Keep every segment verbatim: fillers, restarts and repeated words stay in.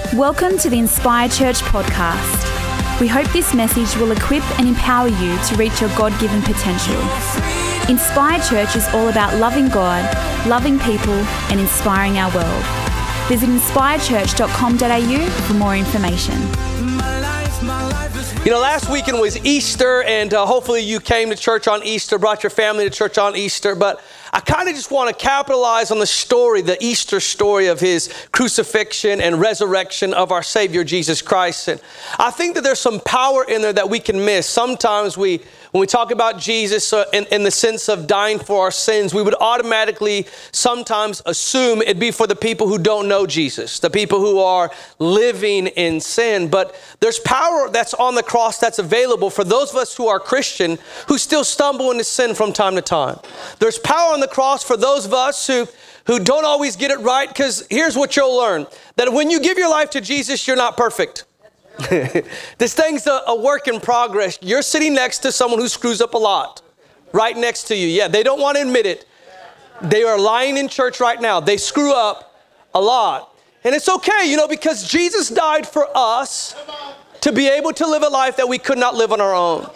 Welcome to the Inspire Church podcast. We hope this message will equip and empower you to reach your God-given potential. Inspire Church is all about loving God, loving people, and inspiring our world. Visit inspire church dot com dot a u for more information. You know, last weekend was Easter, and uh, hopefully you came to church on Easter, brought your family to church on Easter, but I kind of just want to capitalize on the story, the Easter story of his crucifixion and resurrection of our Savior, Jesus Christ. And I think that there's some power in there that we can miss. Sometimes we, when we talk about Jesus uh, in, in the sense of dying for our sins, we would automatically sometimes assume it'd be for the people who don't know Jesus, the people who are living in sin. But there's power that's on the cross that's available for those of us who are Christian, who still stumble into sin from time to time. There's power on the cross for those of us who, who don't always get it right, because here's what you'll learn, that when you give your life to Jesus, you're not perfect. This thing's a, a work in progress. You're sitting next to someone who screws up a lot, right next to you. Yeah, they don't want to admit it. They are lying in church right now. They screw up a lot. And it's okay, you know, because Jesus died for us to be able to live a life that we could not live on our own.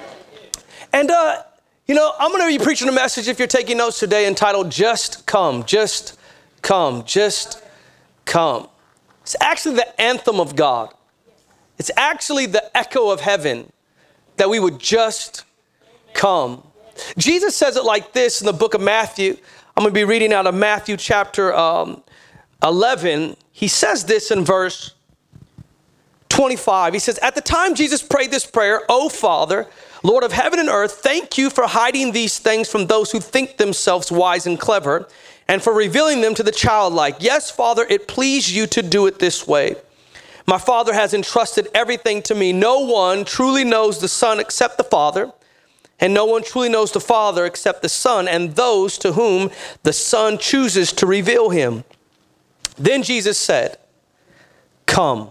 And, uh, you know, I'm going to be preaching a message, if you're taking notes today, entitled Just Come, Just Come, Just Come. It's actually the anthem of God. It's actually the echo of heaven that we would just come. Jesus says it like this in the book of Matthew. I'm going to be reading out of Matthew chapter um, eleven. He says this in verse twenty-five. He says, at the time Jesus prayed this prayer, "O Father, Lord of heaven and earth, thank you for hiding these things from those who think themselves wise and clever, and for revealing them to the childlike. Yes, Father, it pleased you to do it this way. My Father has entrusted everything to me. No one truly knows the Son except the Father, and no one truly knows the Father except the Son, and those to whom the Son chooses to reveal him." Then Jesus said, "Come."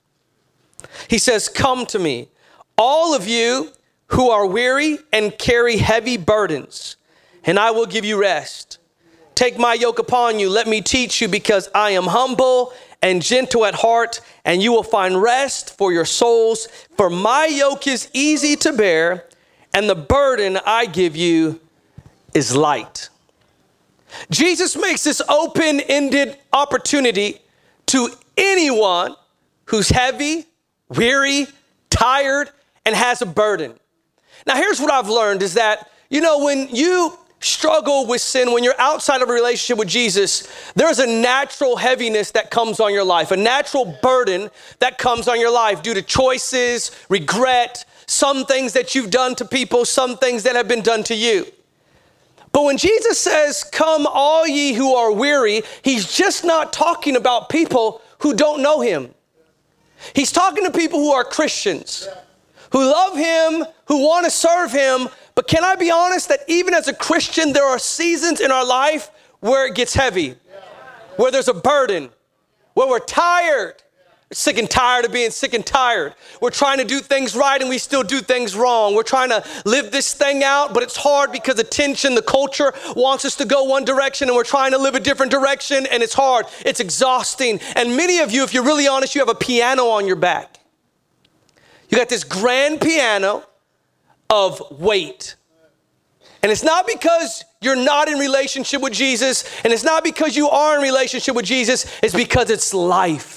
He says, "Come to me, all of you who are weary and carry heavy burdens, and I will give you rest. Take my yoke upon you. Let me teach you, because I am humble and gentle at heart, and you will find rest for your souls. For my yoke is easy to bear, and the burden I give you is light." Jesus makes this open-ended opportunity to anyone who's heavy, weary, tired, and has a burden. Now, here's what I've learned is that, you know, when you struggle with sin, when you're outside of a relationship with Jesus, there's a natural heaviness that comes on your life, a natural burden that comes on your life due to choices, regret, some things that you've done to people, some things that have been done to you. But when Jesus says, "Come all ye who are weary," he's just not talking about people who don't know him. He's talking to people who are Christians, who love him, who want to serve him. But can I be honest that even as a Christian, there are seasons in our life where it gets heavy, where there's a burden, where we're tired, sick and tired of being sick and tired. We're trying to do things right and we still do things wrong. We're trying to live this thing out, but it's hard because the tension, the culture wants us to go one direction, and we're trying to live a different direction, and it's hard. It's exhausting. And many of you, if you're really honest, you have a piano on your back. You got this grand piano of weight. And it's not because you're not in relationship with Jesus, and it's not because you are in relationship with Jesus, it's because it's life.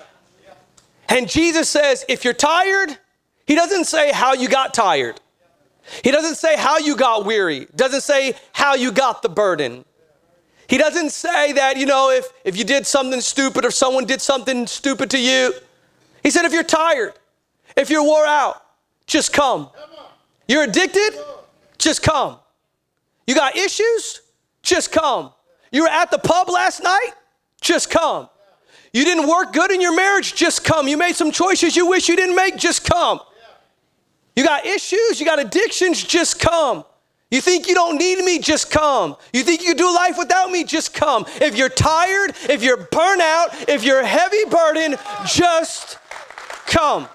And Jesus says, if you're tired, he doesn't say how you got tired. He doesn't say how you got weary. Doesn't say how you got the burden. He doesn't say that, you know, if, if you did something stupid or someone did something stupid to you. He said, if you're tired, if you're wore out, just come. You're addicted? Just come. You got issues? Just come. You were at the pub last night? Just come. You didn't work good in your marriage? Just come. You made some choices you wish you didn't make? Just come. You got issues? You got addictions? Just come. You think you don't need me? Just come. You think you can do life without me? Just come. If you're tired, if you're burnt out, if you're heavy burden, just come.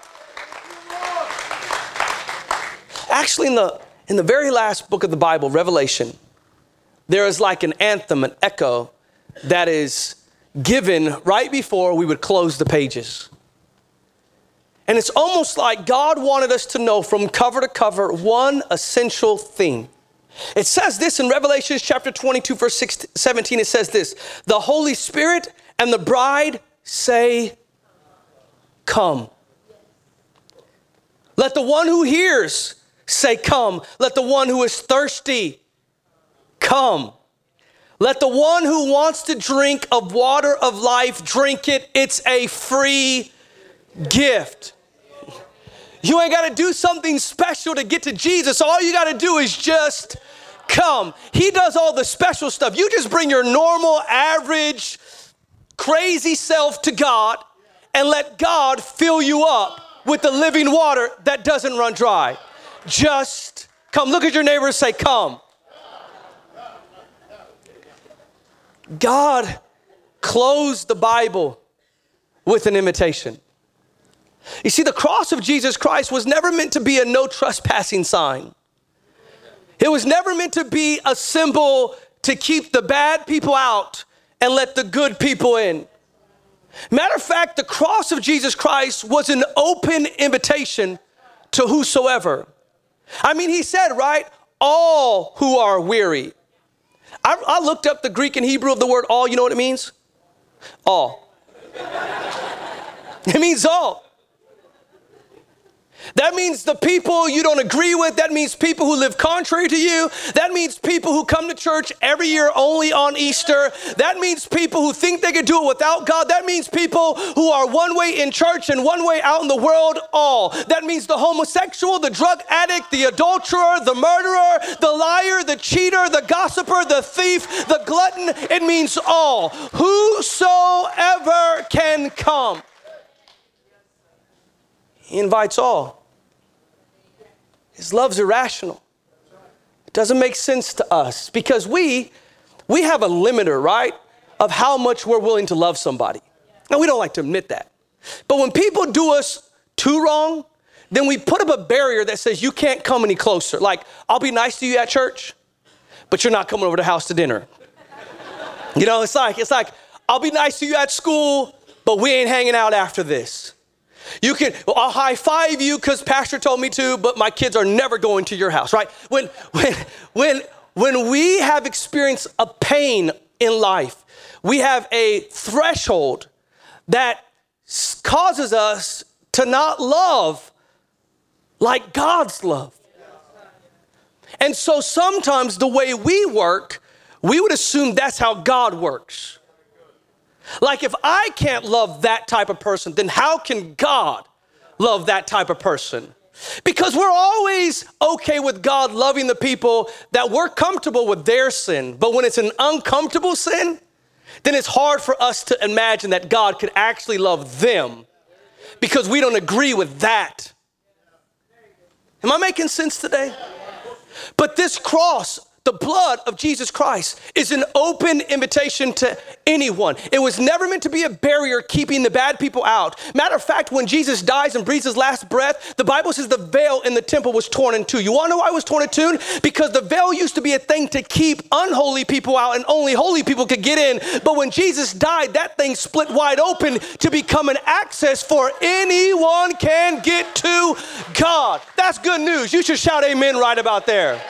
Actually, in the in the very last book of the Bible, Revelation, there is like an anthem, an echo that is given right before we would close the pages. And it's almost like God wanted us to know from cover to cover one essential thing. It says this in Revelation chapter twenty-two, verse seventeen. It says this: the Holy Spirit and the bride say, come. Let the one who hears say, come. Let the one who is thirsty come. Let the one who wants to drink of water of life drink it. It's a free gift. You ain't got to do something special to get to Jesus. All you got to do is just come. He does all the special stuff. You just bring your normal, average, crazy self to God and let God fill you up with the living water that doesn't run dry. Just come. Look at your neighbor and say, come. God closed the Bible with an invitation. You see, the cross of Jesus Christ was never meant to be a no trespassing sign. It was never meant to be a symbol to keep the bad people out and let the good people in. Matter of fact, the cross of Jesus Christ was an open invitation to whosoever. I mean, he said, right, all who are weary. I, I looked up the Greek and Hebrew of the word all. You know what it means? All. It means all. That means the people you don't agree with. That means people who live contrary to you. That means people who come to church every year only on Easter. That means people who think they can do it without God. That means people who are one way in church and one way out in the world, all. That means the homosexual, the drug addict, the adulterer, the murderer, the liar, the cheater, the gossiper, the thief, the glutton. It means all. Whosoever can come. He invites all. His love's irrational. It doesn't make sense to us because we, we have a limiter, right, of how much we're willing to love somebody. Now, we don't like to admit that. But when people do us too wrong, then we put up a barrier that says you can't come any closer. Like, I'll be nice to you at church, but you're not coming over to the house to dinner. You know, it's like, it's like, I'll be nice to you at school, but we ain't hanging out after this. You can, well, I'll high five you because pastor told me to, but my kids are never going to your house, right? When, when, when, when we have experienced a pain in life, we have a threshold that causes us to not love like God's love. And so sometimes the way we work, we would assume that's how God works. Like if I can't love that type of person, then how can God love that type of person? Because we're always okay with God loving the people that we're comfortable with their sin. But when it's an uncomfortable sin, then it's hard for us to imagine that God could actually love them because we don't agree with that. Am I making sense today? But this cross, the blood of Jesus Christ, is an open invitation to anyone. It was never meant to be a barrier keeping the bad people out. Matter of fact, when Jesus dies and breathes his last breath, the Bible says the veil in the temple was torn in two. You want to know why it was torn in two? Because the veil used to be a thing to keep unholy people out and only holy people could get in. But when Jesus died, that thing split wide open to become an access for anyone can get to God. That's good news. You should shout amen right about there.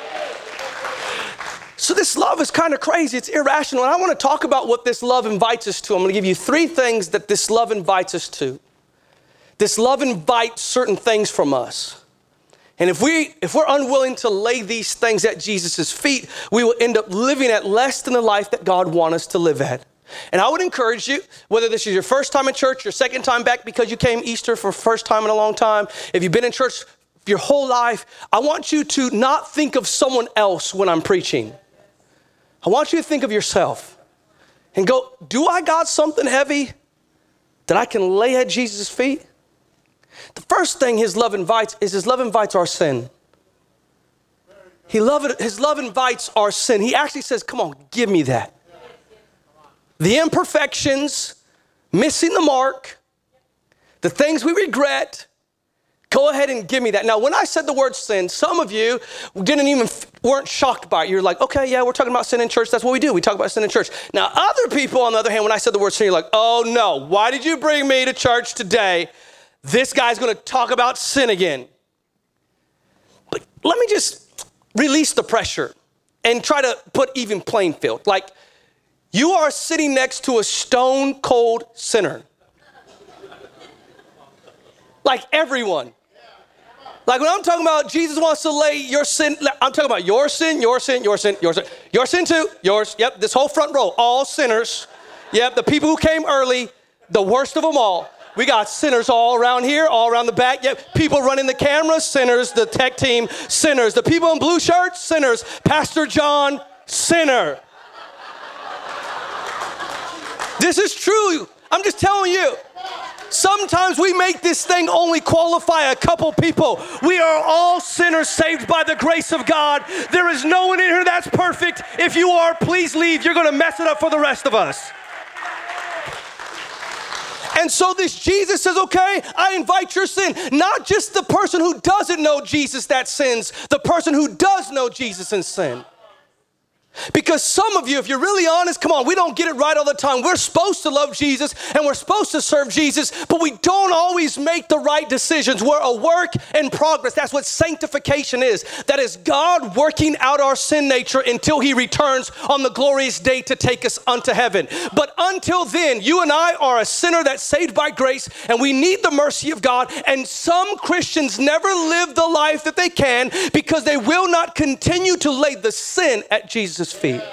So this love is kind of crazy. It's irrational. And I want to talk about what this love invites us to. I'm going to give you three things that this love invites us to. This love invites certain things from us. And if, we, if we're unwilling to lay these things at Jesus' feet, we will end up living at less than the life that God wants us to live at. And I would encourage you, whether this is your first time in church, your second time back because you came Easter for the first time in a long time, if you've been in church your whole life, I want you to not think of someone else when I'm preaching. I want you to think of yourself and go, do I got something heavy that I can lay at Jesus' feet? The first thing his love invites is his love invites our sin. He love it, his love invites our sin. He actually says, come on, give me that. The imperfections, missing the mark, the things we regret, Go ahead and give me that. Now, when I said the word sin, some of you didn't even, weren't shocked by it. You're like, okay, yeah, we're talking about sin in church. That's what we do. We talk about sin in church. Now, other people, on the other hand, when I said the word sin, you're like, oh no, why did you bring me to church today? This guy's going to talk about sin again. But let me just release the pressure and try to put even playing field. Like, you are sitting next to a stone cold sinner. Like everyone. Like when I'm talking about Jesus wants to lay your sin, I'm talking about your sin, your sin, your sin, your sin, your sin too, yours. Yep, this whole front row, all sinners. Yep, the people who came early, the worst of them all. We got sinners all around here, all around the back. Yep, people running the cameras, sinners. The tech team, sinners. The people in blue shirts, sinners. Pastor John, sinner. This is true. I'm just telling you. Sometimes we make this thing only qualify a couple people. We are all sinners saved by the grace of God. There is no one in here that's perfect. If you are, please leave. You're going to mess it up for the rest of us. And so this Jesus says, okay, I invite your sin. Not just the person who doesn't know Jesus that sins, the person who does know Jesus and sin. Because some of you, if you're really honest, come on, we don't get it right all the time. We're supposed to love Jesus and we're supposed to serve Jesus, but we don't always make the right decisions. We're a work in progress. That's what sanctification is. That is God working out our sin nature until he returns on the glorious day to take us unto heaven. But until then, you and I are a sinner that's saved by grace and we need the mercy of God. And some Christians never live the life that they can because they will not continue to lay the sin at Jesus' feet.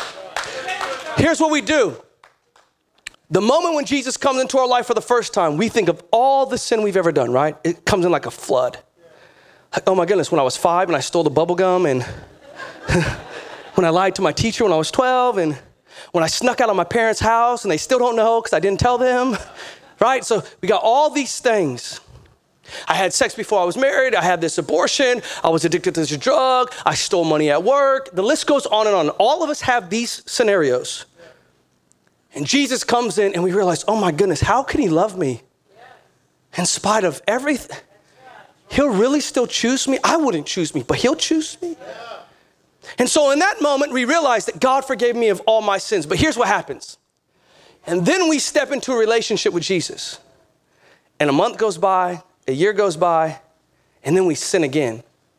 Here's what we do. The moment when Jesus comes into our life for the first time, we think of all the sin we've ever done, right? It comes in like a flood. Like, oh my goodness, when I was five and I stole the bubble gum, and when I lied to my teacher when I was twelve, and when I snuck out of my parents' house and they still don't know because I didn't tell them, right? So we got all these things. I had sex before I was married. I had this abortion. I was addicted to this drug. I stole money at work. The list goes on and on. All of us have these scenarios. And Jesus comes in and we realize, oh my goodness, how can he love me? In spite of everything. He'll really still choose me. I wouldn't choose me, but he'll choose me. And so in that moment, we realize that God forgave me of all my sins. But here's what happens. And then we step into a relationship with Jesus. And a month goes by. A year goes by, and then we sin again.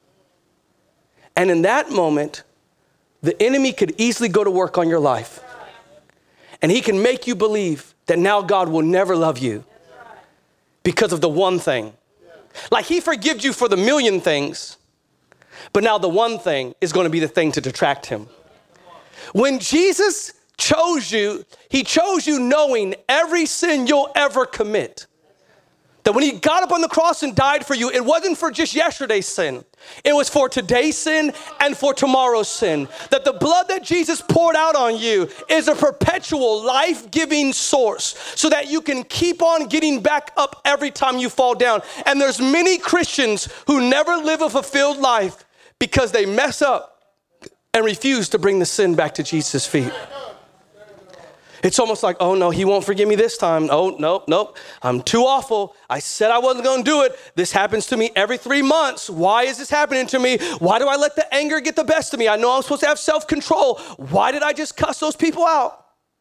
And in that moment, the enemy could easily go to work on your life. And he can make you believe that now God will never love you because of the one thing. Like he forgives you for the million things, but now the one thing is going to be the thing to detract him. When Jesus chose you, he chose you knowing every sin you'll ever commit. That when he got up on the cross and died for you, it wasn't for just yesterday's sin. It was for today's sin and for tomorrow's sin. That the blood that Jesus poured out on you is a perpetual life-giving source so that you can keep on getting back up every time you fall down. And there's many Christians who never live a fulfilled life because they mess up and refuse to bring the sin back to Jesus' feet. It's almost like, oh no, he won't forgive me this time. Oh, nope, nope. I'm too awful. I said I wasn't going to do it. This happens to me every three months. Why is this happening to me? Why do I let the anger get the best of me? I know I'm supposed to have self-control. Why did I just cuss those people out?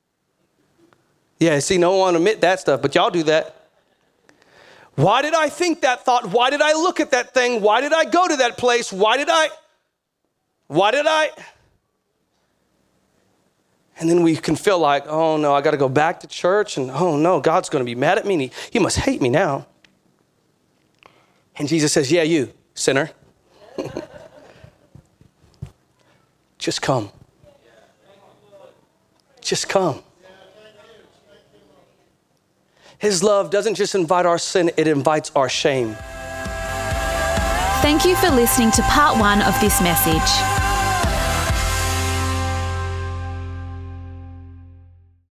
Yeah, see, no one want to admit that stuff, but y'all do that. Why did I think that thought? Why did I look at that thing? Why did I go to that place? Why did I? Why did I? And then we can feel like, oh no, I got to go back to church, and oh no, God's going to be mad at me, and he, he must hate me now. And Jesus says, yeah, you, sinner. Just come. Just come. His love doesn't just invite our sin, it invites our shame. Thank you for listening to part one of this message.